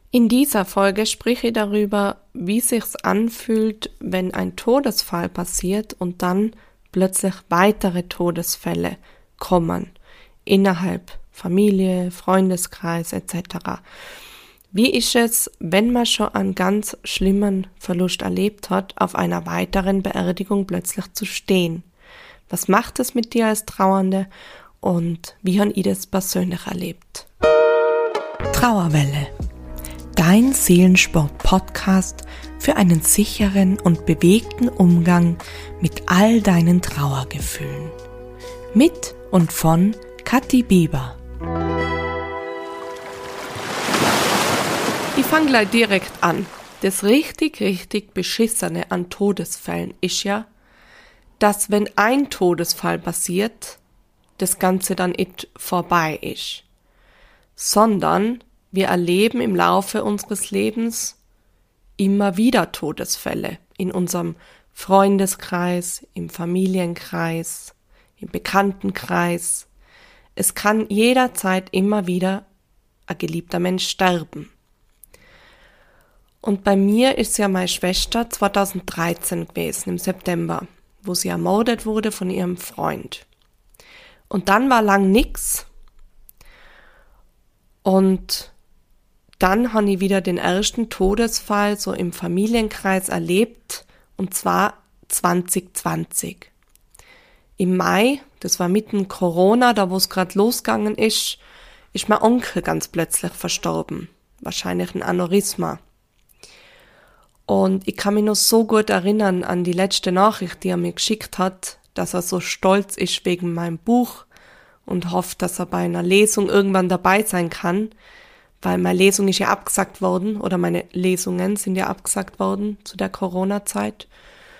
In dieser Folge spreche ich darüber, wie sich's anfühlt, wenn ein Todesfall passiert und dann plötzlich weitere Todesfälle kommen innerhalb Familie, Freundeskreis etc. Wie ist es, wenn man schon einen ganz schlimmen Verlust erlebt hat, auf einer weiteren Beerdigung plötzlich zu stehen? Was macht es mit dir als Trauernde und wie habe ich das persönlich erlebt? Trauerwelle. Dein Seelensport-Podcast für einen sicheren und bewegten Umgang mit all deinen Trauergefühlen. Mit und von Kathi Bieber. Ich fange gleich direkt an. Das richtig Beschissene an Todesfällen ist ja, dass wenn ein Todesfall passiert, das Ganze dann nicht vorbei ist, sondern wir erleben im Laufe unseres Lebens immer wieder Todesfälle in unserem Freundeskreis, im Familienkreis, im Bekanntenkreis. Es kann jederzeit immer wieder ein geliebter Mensch sterben. Und bei mir ist ja meine Schwester 2013 gewesen, im September, wo sie ermordet wurde von ihrem Freund. Und dann war lang nix. Und dann habe ich wieder den ersten Todesfall so im Familienkreis erlebt, und zwar 2020. Im Mai, das war mitten Corona, da wo es gerade losgegangen ist mein Onkel ganz plötzlich verstorben. Wahrscheinlich ein Aneurysma. Und ich kann mich noch so gut erinnern an die letzte Nachricht, die er mir geschickt hat, dass er so stolz ist wegen meinem Buch und hofft, dass er bei einer Lesung irgendwann dabei sein kann. Weil meine Lesung ist ja abgesagt worden, oder meine Lesungen sind ja abgesagt worden zu der Corona-Zeit.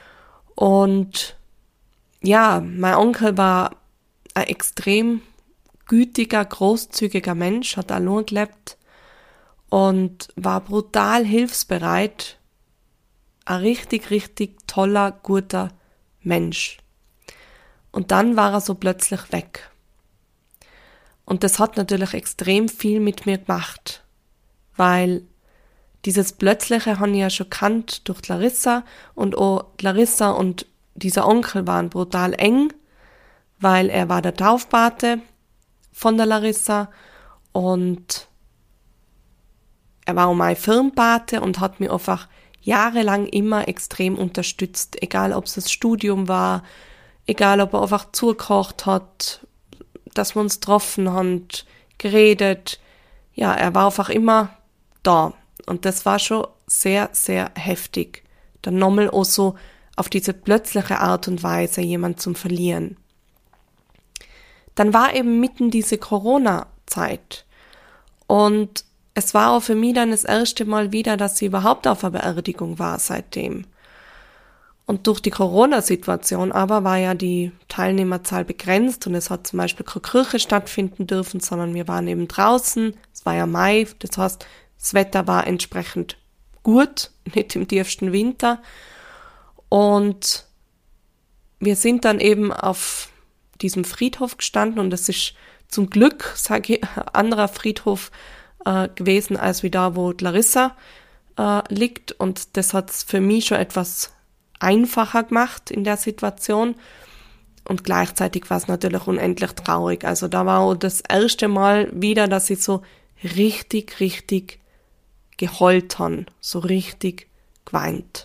Und ja, mein Onkel war ein extrem gütiger, großzügiger Mensch, hat allein gelebt und war brutal hilfsbereit. Ein richtig toller, guter Mensch. Und dann war er so plötzlich weg. Und das hat natürlich extrem viel mit mir gemacht, weil dieses Plötzliche habe ich ja schon kannt durch Larissa, und auch Larissa und dieser Onkel waren brutal eng, weil er war der Taufpate von der Larissa und er war auch mein Firmenpate und hat mich einfach jahrelang immer extrem unterstützt, egal ob es das Studium war, egal ob er einfach zugekocht hat, dass wir uns getroffen haben, geredet. Ja, er war einfach immer da. Und das war schon sehr heftig. Dann nochmal auch so auf diese plötzliche Art und Weise jemand zum Verlieren. Dann war eben mitten diese Corona-Zeit. Und es war auch für mich dann das erste Mal wieder, dass sie überhaupt auf einer Beerdigung war seitdem. Und durch die Corona-Situation aber war ja die Teilnehmerzahl begrenzt und es hat zum Beispiel keine Kirche stattfinden dürfen, sondern wir waren eben draußen. Es war ja Mai, das heißt, das Wetter war entsprechend gut, nicht im tiefsten Winter. Und wir sind dann eben auf diesem Friedhof gestanden und es ist zum Glück, sage ich, ein anderer Friedhof gewesen, als wie da, wo Larissa liegt. Und das hat es für mich schon etwas einfacher gemacht in der Situation und gleichzeitig war es natürlich unendlich traurig. Also da war auch das erste Mal wieder, dass ich so richtig geheult habe, so richtig geweint.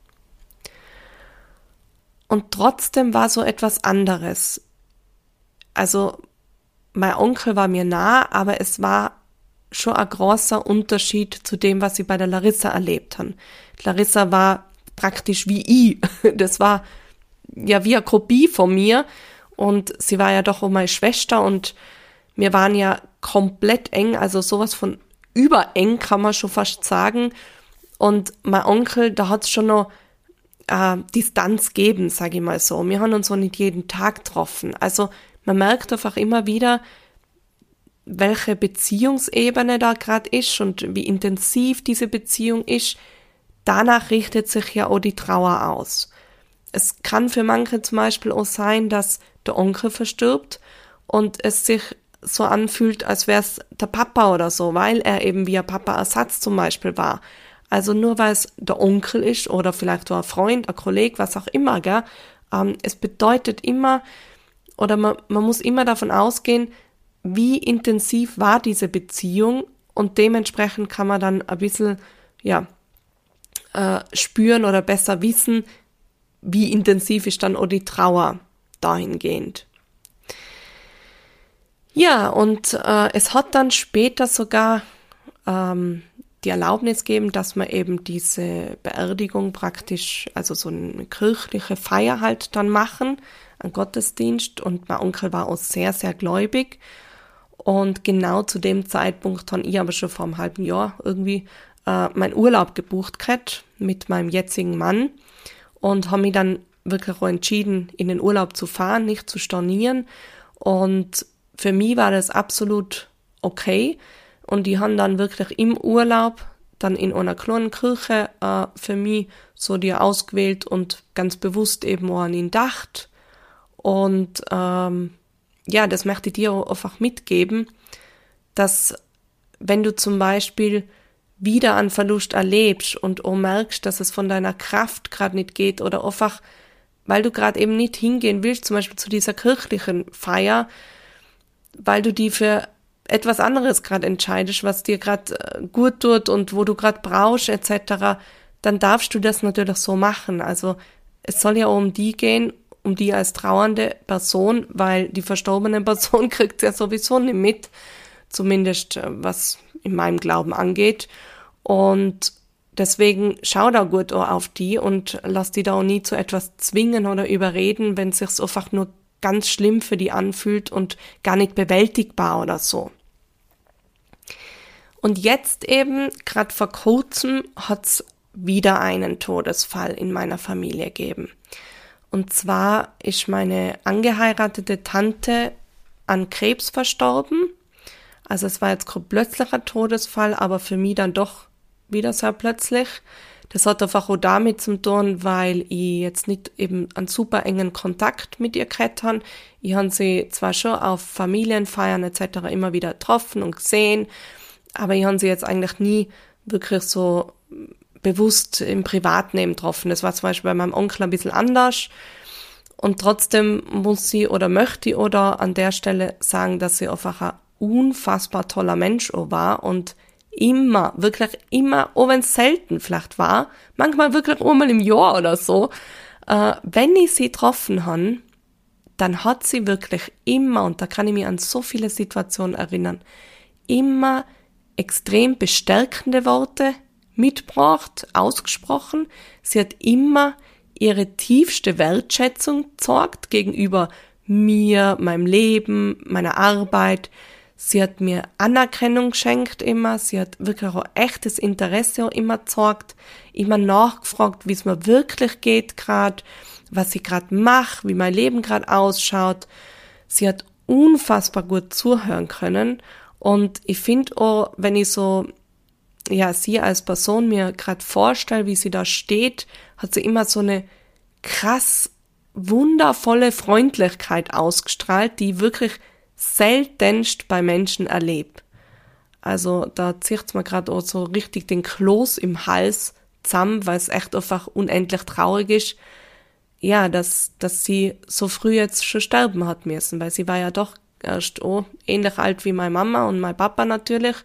Und trotzdem war so etwas anderes. Also mein Onkel war mir nah, aber es war schon ein großer Unterschied zu dem, was ich bei der Larissa erlebt habe. Larissa war praktisch wie ich. Das war ja wie eine Kopie von mir und sie war ja doch auch meine Schwester und wir waren ja komplett eng, also sowas von übereng kann man schon fast sagen. Und mein Onkel, da hat es schon noch Distanz gegeben, sage ich mal so. Wir haben uns auch nicht jeden Tag getroffen. Also man merkt einfach immer wieder, welche Beziehungsebene da gerade ist und wie intensiv diese Beziehung ist. Danach richtet sich ja auch die Trauer aus. Es kann für manche zum Beispiel auch sein, dass der Onkel verstirbt und es sich so anfühlt, als wäre es der Papa oder so, weil er eben wie ein Papa-Ersatz zum Beispiel war. Also nur weil es der Onkel ist oder vielleicht auch ein Freund, ein Kollege, was auch immer, gell? Es bedeutet immer, oder man muss immer davon ausgehen, wie intensiv war diese Beziehung, und dementsprechend kann man dann ein bisschen, spüren oder besser wissen, wie intensiv ist dann auch die Trauer dahingehend. Ja, und es hat dann später sogar die Erlaubnis gegeben, dass man eben diese Beerdigung praktisch, also so eine kirchliche Feier halt dann machen, einen Gottesdienst, und mein Onkel war auch sehr, sehr gläubig. Und genau zu dem Zeitpunkt habe ich aber schon vor einem halben Jahr irgendwie meinen Urlaub gebucht gehabt mit meinem jetzigen Mann und habe mich dann wirklich auch entschieden, in den Urlaub zu fahren, nicht zu stornieren. Und für mich war das absolut okay. Und die haben dann wirklich im Urlaub dann in einer kleinen Kirche für mich so die ausgewählt und ganz bewusst eben auch an ihn gedacht. Und das möchte ich dir auch einfach mitgeben, dass wenn du zum Beispiel wieder einen Verlust erlebst und auch merkst, dass es von deiner Kraft gerade nicht geht oder einfach, weil du gerade eben nicht hingehen willst, zum Beispiel zu dieser kirchlichen Feier, weil du die für etwas anderes gerade entscheidest, was dir gerade gut tut und wo du gerade brauchst etc., dann darfst du das natürlich so machen. Also es soll ja auch um die gehen, um die als trauernde Person, weil die verstorbene Person kriegt ja sowieso nicht mit, zumindest was in meinem Glauben angeht. Und deswegen schau da gut auch auf die und lass die da auch nie zu etwas zwingen oder überreden, wenn es sich einfach nur ganz schlimm für die anfühlt und gar nicht bewältigbar oder so. Und jetzt eben, gerade vor kurzem, hat's wieder einen Todesfall in meiner Familie gegeben. Und zwar ist meine angeheiratete Tante an Krebs verstorben. Also es war jetzt kein plötzlicher Todesfall, aber für mich dann doch wieder sehr plötzlich. Das hat einfach auch damit zu tun, weil ich jetzt nicht eben einen super engen Kontakt mit ihr gehabt habe. Ich habe sie zwar schon auf Familienfeiern etc. immer wieder getroffen und gesehen, aber ich habe sie jetzt eigentlich nie wirklich so bewusst im Privatleben getroffen. Das war zum Beispiel bei meinem Onkel ein bisschen anders. Und trotzdem muss sie oder möchte ich oder an der Stelle sagen, dass sie einfach ein unfassbar toller Mensch auch war und immer, wirklich immer, auch wenn es selten vielleicht war, manchmal wirklich einmal im Jahr oder so, wenn ich sie getroffen habe, dann hat sie wirklich immer, und da kann ich mich an so viele Situationen erinnern, immer extrem bestärkende Worte mitgebracht, ausgesprochen. Sie hat immer ihre tiefste Wertschätzung gezeigt gegenüber mir, meinem Leben, meiner Arbeit. Sie hat mir Anerkennung geschenkt immer. Sie hat wirklich auch echtes Interesse auch immer gezeigt. Immer nachgefragt, wie es mir wirklich geht gerade, was ich gerade mache, wie mein Leben gerade ausschaut. Sie hat unfassbar gut zuhören können. Und ich finde auch, wenn ich so sie als Person mir gerade vorstelle, wie sie da steht, hat sie immer so eine krass wundervolle Freundlichkeit ausgestrahlt, die ich wirklich seltenst bei Menschen erlebe. Also da zieht's mir gerade auch so richtig den Kloß im Hals zusammen, weil es echt einfach unendlich traurig ist, ja, dass sie so früh jetzt schon sterben hat müssen, weil sie war ja doch erst ähnlich alt wie meine Mama und mein Papa natürlich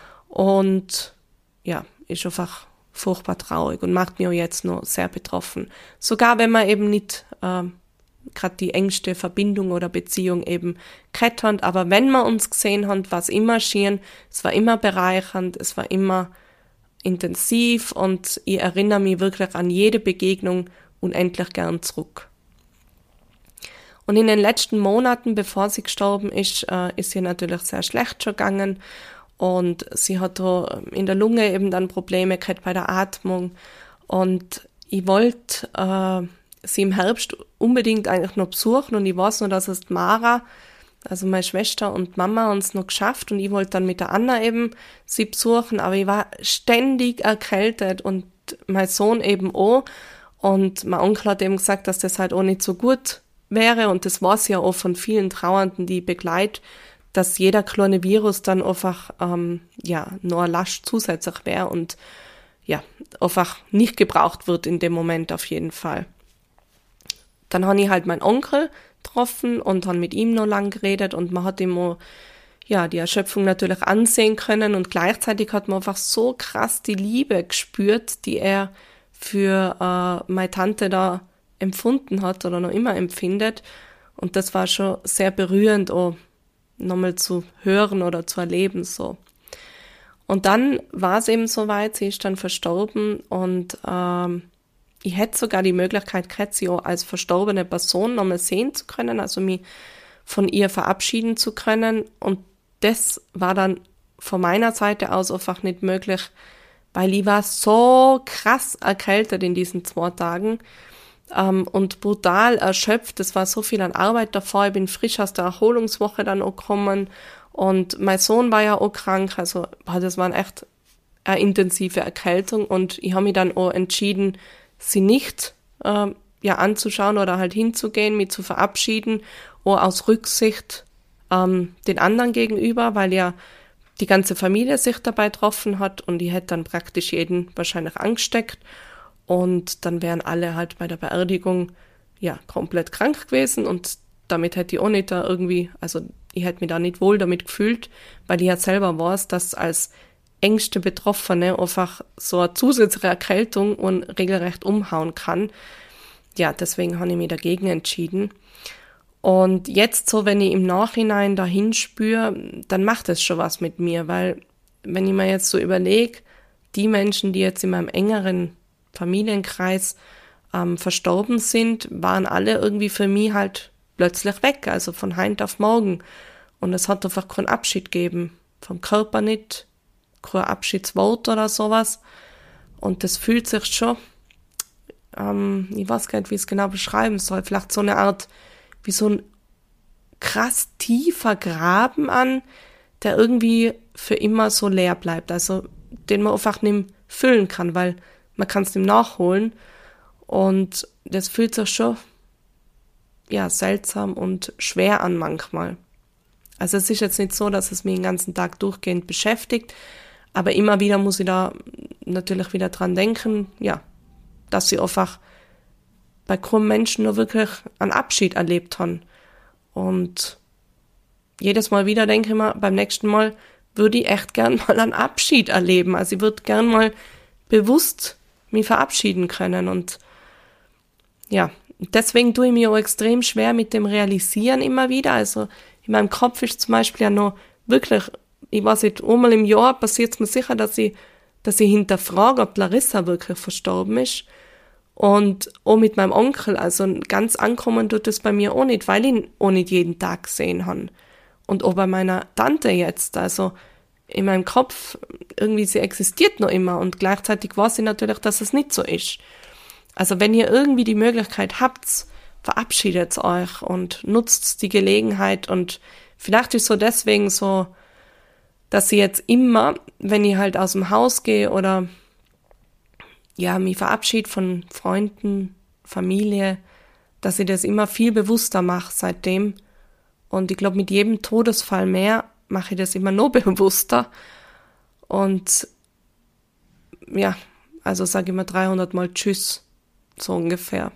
und ja, ist einfach furchtbar traurig und macht mich auch jetzt noch sehr betroffen. Sogar wenn man eben nicht gerade die engste Verbindung oder Beziehung eben gehabt hat, aber wenn wir uns gesehen haben, war es immer schön, es war immer bereichernd, es war immer intensiv und ich erinnere mich wirklich an jede Begegnung unendlich gern zurück. Und in den letzten Monaten, bevor sie gestorben ist ihr natürlich sehr schlecht schon gegangen. Und sie hat in der Lunge eben dann Probleme gehabt bei der Atmung. Und ich wollte sie im Herbst unbedingt eigentlich noch besuchen. Und ich weiß noch, dass es Mara, also meine Schwester und Mama, uns noch geschafft. Und ich wollte dann mit der Anna eben sie besuchen. Aber ich war ständig erkältet und mein Sohn eben auch. Und mein Onkel hat eben gesagt, dass das halt auch nicht so gut wäre. Und das weiß ja auch von vielen Trauernden, die ich begleite, dass jeder kleine Virus dann einfach nur ein Last zusätzlich wäre und ja, einfach nicht gebraucht wird in dem Moment auf jeden Fall. Dann habe ich halt meinen Onkel getroffen und habe mit ihm noch lang geredet und man hat ihm auch, die Erschöpfung natürlich ansehen können und gleichzeitig hat man einfach so krass die Liebe gespürt, die er für meine Tante da empfunden hat oder noch immer empfindet. Und das war schon sehr berührend, auch nochmal zu hören oder zu erleben, so. Und dann war es eben soweit, sie ist dann verstorben und ich hätte sogar die Möglichkeit gehabt, sie auch als verstorbene Person nochmal sehen zu können, also mich von ihr verabschieden zu können. Und das war dann von meiner Seite aus einfach nicht möglich, weil ich war so krass erkältet in diesen 2 Tagen und brutal erschöpft. Es war so viel an Arbeit davor. Ich bin frisch aus der Erholungswoche dann auch gekommen und mein Sohn war ja auch krank. Also das war echt eine intensive Erkältung und ich habe mich dann auch entschieden, sie nicht anzuschauen oder halt hinzugehen, mich zu verabschieden, auch aus Rücksicht den anderen gegenüber, weil ja die ganze Familie sich dabei getroffen hat und ich hätte dann praktisch jeden wahrscheinlich angesteckt und dann wären alle halt bei der Beerdigung komplett krank gewesen und damit hätte ich auch nicht da irgendwie, also ich hätte mich da nicht wohl damit gefühlt, weil ich ja selber weiß, dass als engste Betroffene einfach so eine zusätzliche Erkältung und regelrecht umhauen kann. Ja, deswegen habe ich mich dagegen entschieden. Und jetzt so, wenn ich im Nachhinein dahin spüre, dann macht es schon was mit mir, weil wenn ich mir jetzt so überlege, die Menschen, die jetzt in meinem engeren Familienkreis verstorben sind, waren alle irgendwie für mich halt plötzlich weg, also von heute auf morgen. Und es hat einfach keinen Abschied gegeben, vom Körper nicht, kein Abschiedswort oder sowas. Und das fühlt sich schon, ich weiß gar nicht, wie ich es genau beschreiben soll, vielleicht so eine Art wie so ein krass tiefer Graben an, der irgendwie für immer so leer bleibt, also den man einfach nicht füllen kann, weil man kann es nicht nachholen und das fühlt sich schon seltsam und schwer an manchmal. Also es ist jetzt nicht so, dass es mich den ganzen Tag durchgehend beschäftigt, aber immer wieder muss ich da natürlich wieder dran denken, dass sie einfach bei keinem Menschen nur wirklich einen Abschied erlebt haben. Und jedes Mal wieder denke ich mir, beim nächsten Mal würde ich echt gern mal einen Abschied erleben. Also ich würde gern mal bewusst mich verabschieden können. Und deswegen tue ich mir auch extrem schwer mit dem Realisieren immer wieder. Also in meinem Kopf ist zum Beispiel ja noch wirklich, ich weiß nicht, einmal im Jahr passiert es mir sicher, dass ich hinterfrage, ob Larissa wirklich verstorben ist. Und auch mit meinem Onkel, also ganz ankommen tut es bei mir auch nicht, weil ich ihn auch nicht jeden Tag gesehen habe. Und auch bei meiner Tante jetzt, also in meinem Kopf, irgendwie sie existiert noch immer und gleichzeitig weiß ich natürlich, dass es nicht so ist. Also wenn ihr irgendwie die Möglichkeit habt, verabschiedet euch und nutzt die Gelegenheit und vielleicht ist so deswegen so, dass ich jetzt immer, wenn ich halt aus dem Haus gehe oder mich verabschiede von Freunden, Familie, dass ich das immer viel bewusster mache seitdem. Und ich glaube, mit jedem Todesfall mehr mache ich das immer noch bewusster. Und also sage ich mal 300 Mal Tschüss, so ungefähr.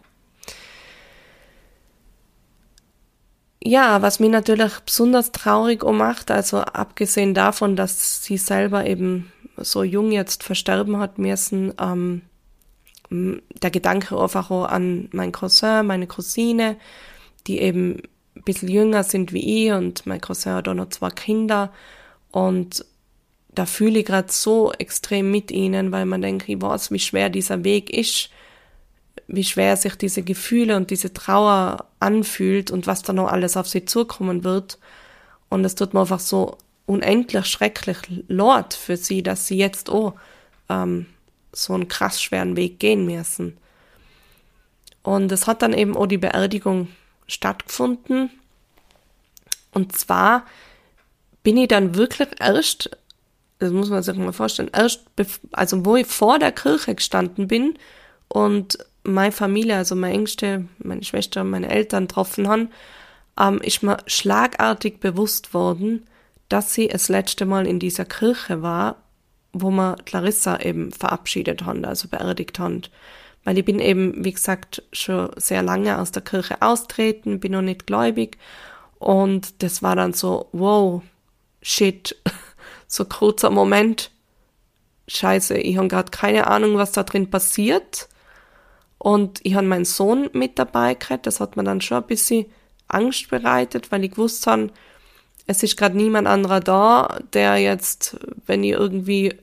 Ja, was mich natürlich besonders traurig macht, also abgesehen davon, dass sie selber eben so jung jetzt versterben hat müssen, der Gedanke einfach auch an meinen Cousin, meine Cousine, die eben ein bisschen jünger sind wie ich und mein Cousin hat auch noch 2 Kinder und da fühle ich gerade so extrem mit ihnen, weil man denkt, ich weiß, wie schwer dieser Weg ist, wie schwer sich diese Gefühle und diese Trauer anfühlt und was da noch alles auf sie zukommen wird. Und es tut mir einfach so unendlich schrecklich leid für sie, dass sie jetzt auch so einen krass schweren Weg gehen müssen. Und es hat dann eben auch die Beerdigung stattgefunden. Und zwar bin ich dann wirklich erst, das muss man sich mal vorstellen, also wo ich vor der Kirche gestanden bin und meine Familie, also meine Ängste, meine Schwester, meine Eltern getroffen haben, ist mir schlagartig bewusst worden, dass sie das letzte Mal in dieser Kirche war, wo wir Clarissa eben verabschiedet haben, also beerdigt haben. Weil ich bin eben, wie gesagt, schon sehr lange aus der Kirche austreten, bin noch nicht gläubig. Und das war dann so, wow, shit, so kurzer Moment. Scheiße, ich habe gerade keine Ahnung, was da drin passiert. Und ich habe meinen Sohn mit dabei gehabt. Das hat mir dann schon ein bisschen Angst bereitet, weil ich gewusst habe, es ist gerade niemand anderer da, der jetzt, wenn ich irgendwie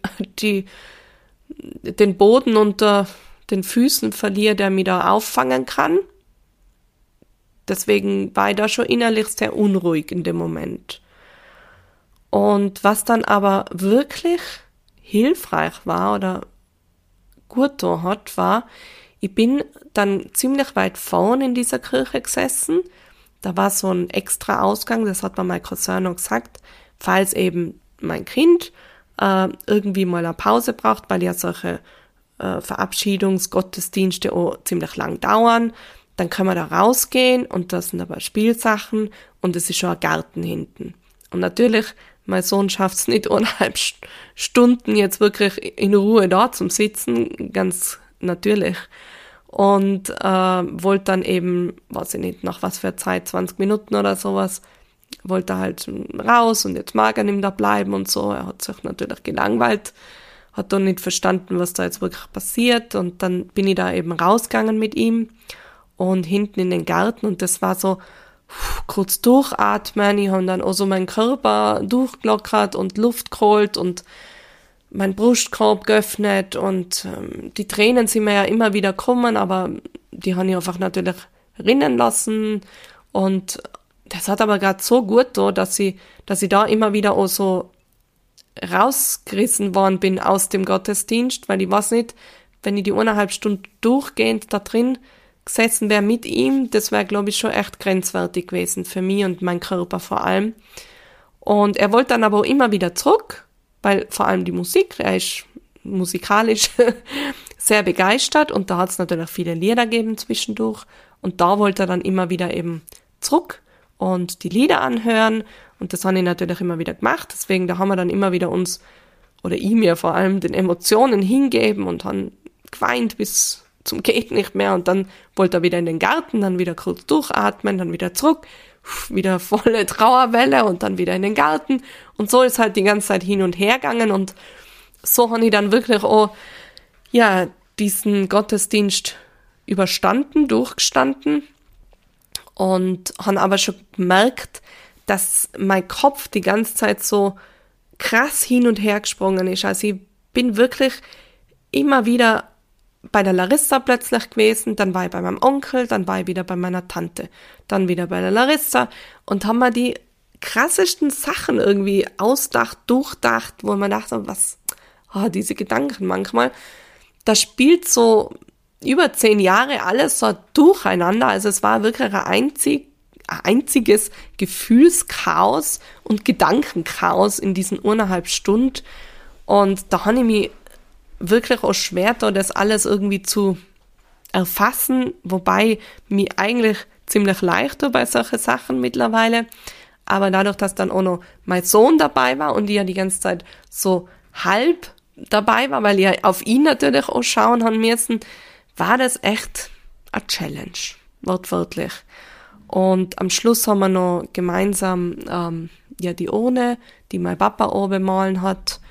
den Boden unter den Füßen verliere, der mich da auffangen kann. Deswegen war ich da schon innerlich sehr unruhig in dem Moment. Und was dann aber wirklich hilfreich war oder gut da hat, war, ich bin dann ziemlich weit vorn in dieser Kirche gesessen. Da war so ein extra Ausgang, das hat mir mein Cousin noch gesagt, falls eben mein Kind irgendwie mal eine Pause braucht, weil ja solche Verabschiedungsgottesdienste auch ziemlich lang dauern, dann können wir da rausgehen und da sind aber Spielsachen und es ist schon ein Garten hinten. Und natürlich, mein Sohn schafft es nicht 1,5 Stunden jetzt wirklich in Ruhe da zum Sitzen, ganz natürlich. Und wollte dann eben, weiß ich nicht, nach was für Zeit, 20 Minuten oder sowas, wollte halt raus und jetzt mag er nicht da bleiben und so. Er hat sich natürlich gelangweilt, hat dann nicht verstanden, was da jetzt wirklich passiert. Und dann bin ich da eben rausgegangen mit ihm und hinten in den Garten und das war so kurz durchatmen. Ich habe dann auch so meinen Körper durchgelockert und Luft geholt und mein Brustkorb geöffnet und die Tränen sind mir ja immer wieder gekommen, aber die habe ich einfach natürlich rinnen lassen und das hat aber gerade so gut da, dass ich da immer wieder auch so rausgerissen worden bin aus dem Gottesdienst, weil ich weiß nicht, wenn ich die 1,5 Stunden durchgehend da drin gesessen wäre mit ihm, das wäre, glaube ich, schon echt grenzwertig gewesen für mich und meinen Körper vor allem. Und er wollte dann aber auch immer wieder zurück, weil vor allem die Musik, er ist musikalisch sehr begeistert und da hat es natürlich viele Lieder gegeben zwischendurch und da wollte er dann immer wieder eben zurück und die Lieder anhören und das habe ich natürlich immer wieder gemacht, deswegen da haben wir dann immer wieder uns, oder ich mir vor allem, den Emotionen hingeben und haben geweint bis zum geht nicht mehr und dann wollte er wieder in den Garten, dann wieder kurz durchatmen, dann wieder zurück, wieder volle Trauerwelle und dann wieder in den Garten und so ist halt die ganze Zeit hin und her gegangen und so habe ich dann wirklich auch, ja, diesen Gottesdienst überstanden, durchgestanden und habe aber schon gemerkt, dass mein Kopf die ganze Zeit so krass hin und her gesprungen ist. Also ich bin wirklich immer wieder bei der Larissa plötzlich gewesen, dann war ich bei meinem Onkel, dann war ich wieder bei meiner Tante, dann wieder bei der Larissa und haben mir die krassesten Sachen irgendwie ausdacht, durchdacht, wo man dachte, diese Gedanken manchmal, da spielt so über 10 Jahre alles so durcheinander, also es war wirklich ein einziges Gefühlschaos und Gedankenchaos in diesen 1,5 Stunden und da habe ich mich wirklich auch schwer, da das alles irgendwie zu erfassen, wobei mir eigentlich ziemlich leicht bei solchen Sachen mittlerweile, aber dadurch, dass dann auch noch mein Sohn dabei war und ich ja die ganze Zeit so halb dabei war, weil ich ja auf ihn natürlich auch schauen haben müssen, war das echt eine Challenge, wortwörtlich. Und am Schluss haben wir noch gemeinsam die Urne, die mein Papa auch bemalen hat,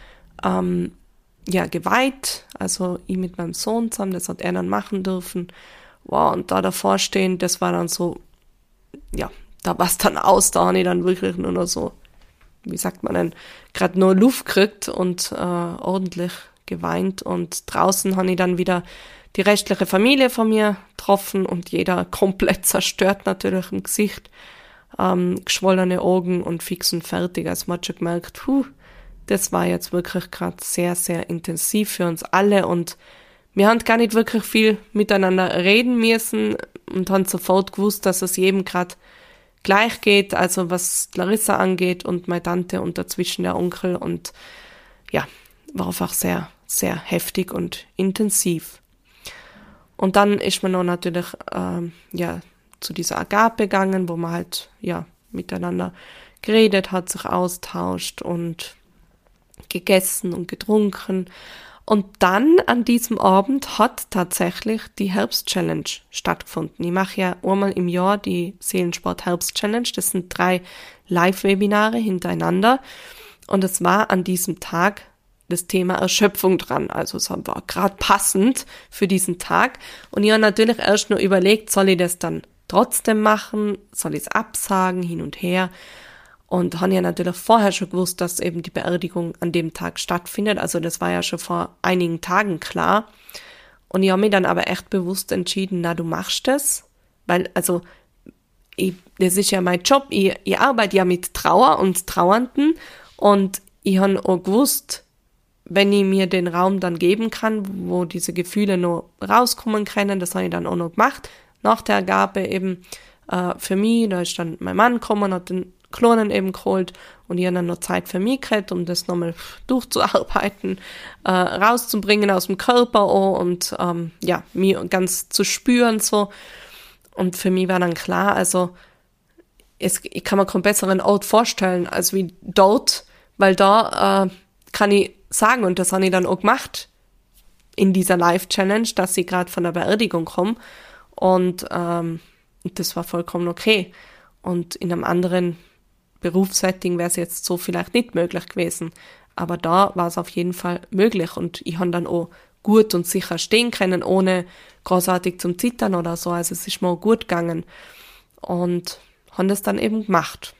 geweiht, also ich mit meinem Sohn zusammen, das hat er dann machen dürfen. Wow, und da davor stehen, das war dann so, ja, da war es dann aus, da habe ich dann wirklich nur noch so, wie sagt man denn, gerade nur Luft gekriegt und ordentlich geweint und draußen habe ich dann wieder die restliche Familie von mir getroffen und jeder komplett zerstört natürlich im Gesicht, geschwollene Augen und fix und fertig, also man hat schon gemerkt, das war jetzt wirklich gerade sehr, sehr intensiv für uns alle und wir haben gar nicht wirklich viel miteinander reden müssen und haben sofort gewusst, dass es jedem gerade gleich geht, also was Larissa angeht und meine Tante und dazwischen der Onkel und ja, war einfach sehr, sehr heftig und intensiv. Und dann ist mir noch natürlich zu dieser Agape gegangen, wo man halt, ja, miteinander geredet hat, sich austauscht und gegessen und getrunken. Und dann an diesem Abend hat tatsächlich die Herbst-Challenge stattgefunden. Ich mache ja einmal im Jahr die Seelensport-Herbst-Challenge. Das sind 3 Live-Webinare hintereinander. Und es war an diesem Tag das Thema Erschöpfung dran. Also es war gerade passend für diesen Tag. Und ich habe natürlich erst nur überlegt, soll ich das dann trotzdem machen? Soll ich es absagen, hin und her? Und habe ja natürlich vorher schon gewusst, dass eben die Beerdigung an dem Tag stattfindet. Also das war ja schon vor einigen Tagen klar. Und ich habe mich dann aber echt bewusst entschieden, na, du machst das. Weil, also, das ist ja mein Job. Ich arbeite ja mit Trauer und Trauernden. Und ich habe auch gewusst, wenn ich mir den Raum dann geben kann, wo diese Gefühle noch rauskommen können, das habe ich dann auch noch gemacht. Nach der Agape eben für mich, da ist dann mein Mann gekommen, hat den Klonen eben geholt und ich habe dann noch Zeit für mich gehabt, um das nochmal durchzuarbeiten, rauszubringen aus dem Körper auch und ja, mir ganz zu spüren so. Und für mich war dann klar, also ich kann mir keinen besseren Ort vorstellen als wie dort, weil da kann ich sagen, und das habe ich dann auch gemacht in dieser Live-Challenge, dass ich gerade von der Beerdigung komme und das war vollkommen okay. Und in einem anderen Berufssetting wäre es jetzt so vielleicht nicht möglich gewesen. Aber da war es auf jeden Fall möglich und ich habe dann auch gut und sicher stehen können, ohne großartig zum Zittern oder so. Also es ist mir auch gut gegangen und habe das dann eben gemacht.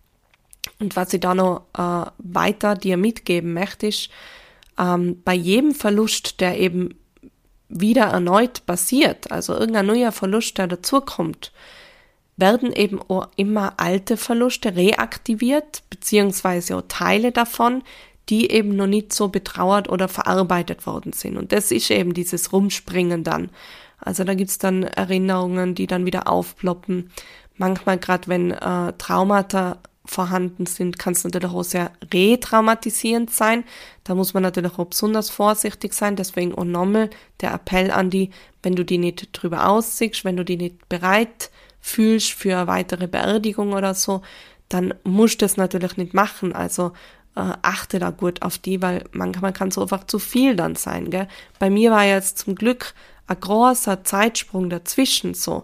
Und was ich da noch weiter dir mitgeben möchte, ist, bei jedem Verlust, der eben wieder erneut passiert, also irgendein neuer Verlust, der dazukommt, werden eben auch immer alte Verluste reaktiviert, beziehungsweise auch Teile davon, die eben noch nicht so betrauert oder verarbeitet worden sind. Und das ist eben dieses Rumspringen dann. Also da gibt's dann Erinnerungen, die dann wieder aufploppen. Manchmal gerade wenn Traumata vorhanden sind, kann es natürlich auch sehr retraumatisierend sein. Da muss man natürlich auch besonders vorsichtig sein. Deswegen auch nochmal der Appell an die, wenn du die nicht drüber aussiehst, wenn du die nicht bereit fühlst für eine weitere Beerdigung oder so, dann musst du das natürlich nicht machen. Also achte da gut auf die, weil manchmal kann es einfach zu viel dann sein. Gell? Bei mir war jetzt zum Glück ein großer Zeitsprung dazwischen so.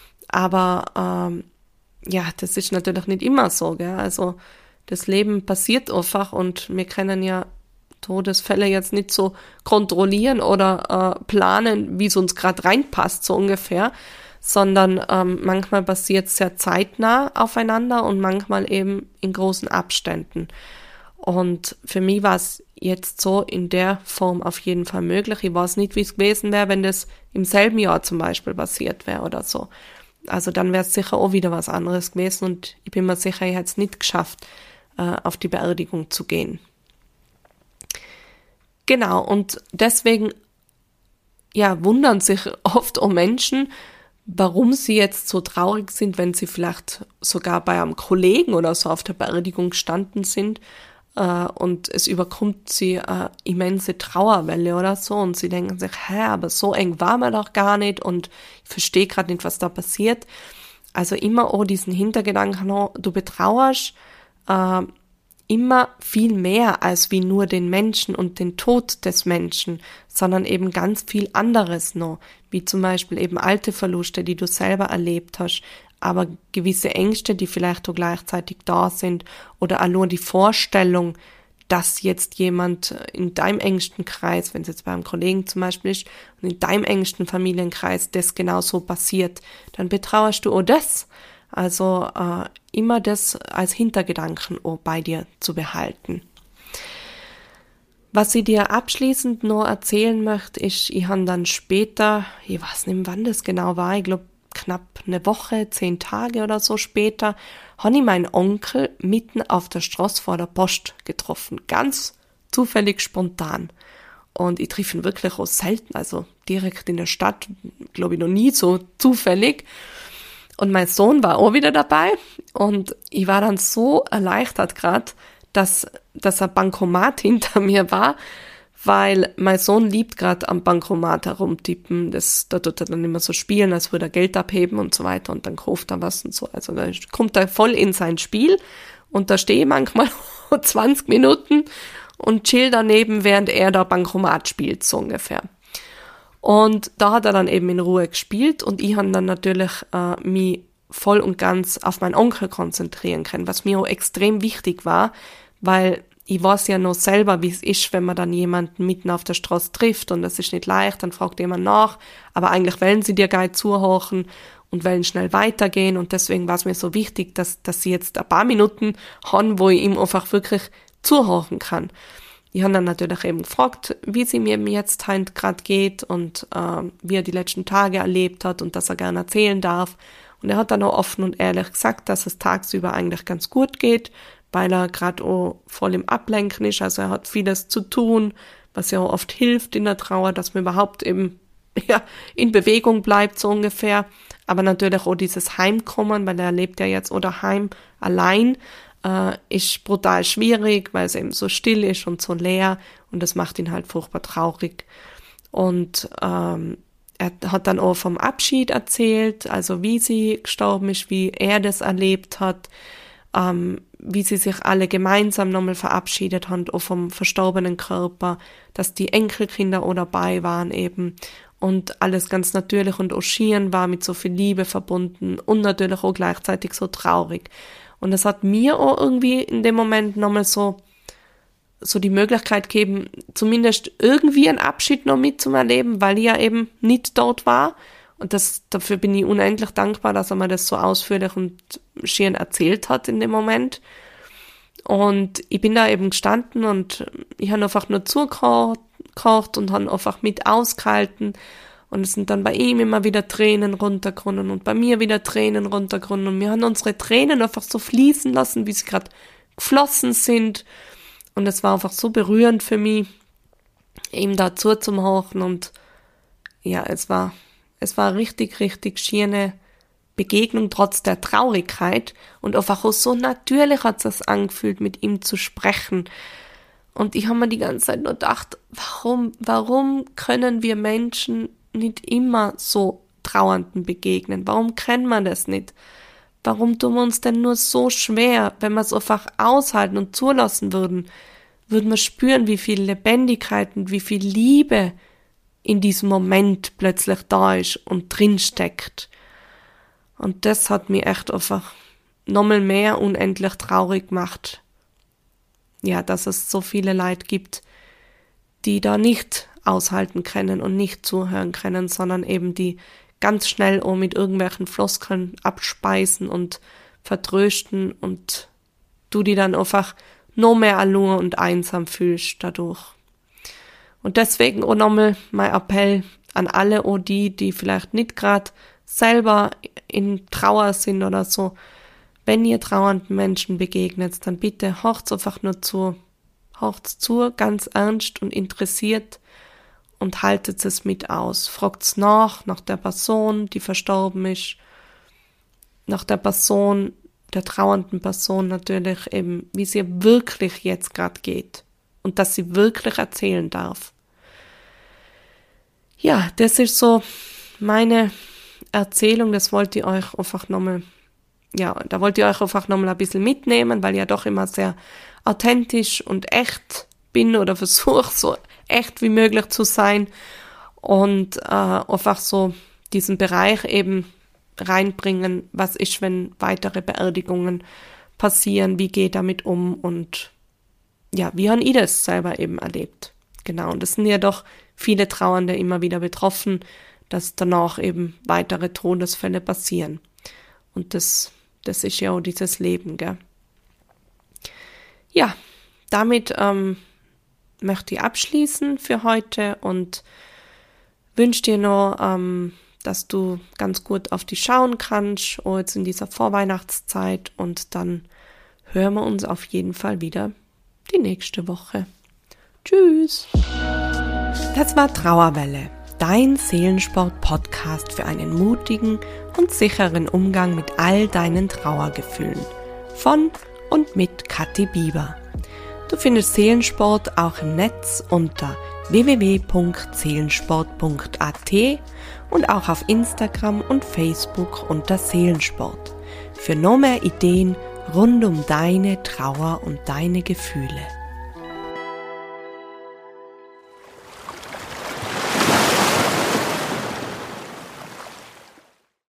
Aber ja, das ist natürlich nicht immer so. Gell? Also das Leben passiert einfach und wir können ja Todesfälle jetzt nicht so kontrollieren oder planen, wie es uns gerade reinpasst, so ungefähr, sondern manchmal passiert es sehr zeitnah aufeinander und manchmal eben in großen Abständen. Und für mich war es jetzt so in der Form auf jeden Fall möglich. Ich weiß nicht, wie es gewesen wäre, wenn das im selben Jahr zum Beispiel passiert wäre oder so. Also dann wäre es sicher auch wieder was anderes gewesen und ich bin mir sicher, ich hätte es nicht geschafft, auf die Beerdigung zu gehen. Genau, und deswegen ja, wundern sich oft auch Menschen, warum sie jetzt so traurig sind, wenn sie vielleicht sogar bei einem Kollegen oder so auf der Beerdigung gestanden sind und es überkommt sie eine immense Trauerwelle oder so und sie denken sich, aber so eng war man doch gar nicht und ich verstehe gerade nicht, was da passiert. Also immer auch diesen Hintergedanken, du betrauerst immer viel mehr als wie nur den Menschen und den Tod des Menschen, sondern eben ganz viel anderes noch, wie zum Beispiel eben alte Verluste, die du selber erlebt hast, aber gewisse Ängste, die vielleicht auch gleichzeitig da sind oder allein die Vorstellung, dass jetzt jemand in deinem engsten Kreis, wenn es jetzt beim Kollegen zum Beispiel ist, und in deinem engsten Familienkreis das genau so passiert, dann betrauerst du auch das. Also immer das als Hintergedanken auch bei dir zu behalten. Was ich dir abschließend noch erzählen möchte, ist, ich habe dann später, ich weiß nicht, wann das genau war, ich glaube knapp eine Woche, 10 Tage oder so später, habe ich meinen Onkel mitten auf der Straße vor der Post getroffen. Ganz zufällig, spontan. Und ich treffe ihn wirklich auch selten, also direkt in der Stadt, glaube ich noch nie so zufällig. Und mein Sohn war auch wieder dabei und ich war dann so erleichtert gerade, dass ein Bankomat hinter mir war weil mein Sohn liebt gerade am Bankomat herumtippen. Da tut er dann immer so spielen, als würde er Geld abheben und so weiter und dann kauft er was und so. Also da kommt er voll in sein Spiel und da stehe ich manchmal 20 Minuten und chill daneben, während er da Bankomat spielt, so ungefähr. Und da hat er dann eben in Ruhe gespielt und ich habe dann natürlich mich voll und ganz auf meinen Onkel konzentrieren können, was mir auch extrem wichtig war, weil ich weiß ja noch selber, wie es ist, wenn man dann jemanden mitten auf der Straße trifft und das ist nicht leicht, dann fragt jemand nach, aber eigentlich wollen sie dir gar nicht zuhören und wollen schnell weitergehen und deswegen war es mir so wichtig, dass sie jetzt ein paar Minuten haben, wo ich ihm einfach wirklich zuhören kann. Ich habe dann natürlich eben gefragt, wie es ihm eben jetzt halt gerade geht und wie er die letzten Tage erlebt hat und dass er gerne erzählen darf. Und er hat dann auch offen und ehrlich gesagt, dass es tagsüber eigentlich ganz gut geht, weil er gerade auch voll im Ablenken ist. Also er hat vieles zu tun, was ja auch oft hilft in der Trauer, dass man überhaupt eben in Bewegung bleibt, so ungefähr. Aber natürlich auch dieses Heimkommen, weil er lebt ja jetzt auch daheim allein, ist brutal schwierig, weil es eben so still ist und so leer und das macht ihn halt furchtbar traurig. Und er hat dann auch vom Abschied erzählt, also wie sie gestorben ist, wie er das erlebt hat, wie sie sich alle gemeinsam nochmal verabschiedet haben, auch vom verstorbenen Körper, dass die Enkelkinder auch dabei waren eben und alles ganz natürlich und auch schieren war mit so viel Liebe verbunden und natürlich auch gleichzeitig so traurig. Und das hat mir auch irgendwie in dem Moment nochmal so die Möglichkeit gegeben, zumindest irgendwie einen Abschied noch mitzuerleben, weil ich ja eben nicht dort war. Und dafür bin ich unendlich dankbar, dass er mir das so ausführlich und schön erzählt hat in dem Moment. Und ich bin da eben gestanden und ich habe einfach nur zugehört und habe einfach mit ausgehalten. Und es sind dann bei ihm immer wieder Tränen runtergerunnen und bei mir wieder Tränen runtergerunnen. Und wir haben unsere Tränen einfach so fließen lassen, wie sie gerade geflossen sind. Und es war einfach so berührend für mich, ihm da zuzuhören. Und ja, es war richtig, richtig schöne Begegnung, trotz der Traurigkeit. Und einfach auch so natürlich hat es sich angefühlt, mit ihm zu sprechen. Und ich habe mir die ganze Zeit nur gedacht, warum können wir Menschen nicht immer so Trauernden begegnen? Warum kennen wir das nicht? Warum tun wir uns denn nur so schwer, wenn wir es einfach aushalten und zulassen würden wir spüren, wie viel Lebendigkeit und wie viel Liebe in diesem Moment plötzlich da ist und drinsteckt. Und das hat mich echt einfach nochmal mehr unendlich traurig gemacht. Ja, dass es so viele Leute gibt, die da nicht aushalten können und nicht zuhören können, sondern eben die ganz schnell auch mit irgendwelchen Floskeln abspeisen und vertrösten und du die dann einfach noch mehr allein und einsam fühlst dadurch. Und deswegen auch nochmal mein Appell an alle, auch die vielleicht nicht gerade selber in Trauer sind oder so. Wenn ihr trauernden Menschen begegnet, dann bitte hört's einfach nur zu. Hört's zu, ganz ernst und interessiert und haltet es mit aus. Fragt's nach der Person, die verstorben ist, nach der Person, der trauernden Person natürlich eben, wie es ihr wirklich jetzt gerade geht und dass sie wirklich erzählen darf. Ja, das ist so meine Erzählung, das wollte ich euch einfach nochmal, da wollte ich euch einfach nochmal ein bisschen mitnehmen, weil ich ja doch immer sehr authentisch und echt bin oder versuche, so echt wie möglich zu sein und einfach so diesen Bereich eben reinbringen, was ist, wenn weitere Beerdigungen passieren, wie geht damit um und ja, wie habe ich das selber eben erlebt. Genau, und es sind ja doch viele Trauernde immer wieder betroffen, dass danach eben weitere Todesfälle passieren. Und das ist ja auch dieses Leben, gell. Ja, damit möchte ich abschließen für heute und wünsche dir noch, dass du ganz gut auf dich schauen kannst, auch jetzt in dieser Vorweihnachtszeit und dann hören wir uns auf jeden Fall wieder die nächste Woche. Tschüss! Das war Trauerwelle, dein Seelensport-Podcast für einen mutigen und sicheren Umgang mit all deinen Trauergefühlen. Von und mit Kathi Bieber. Du findest Seelensport auch im Netz unter www.seelensport.at und auch auf Instagram und Facebook unter Seelensport. Für noch mehr Ideen rund um deine Trauer und deine Gefühle.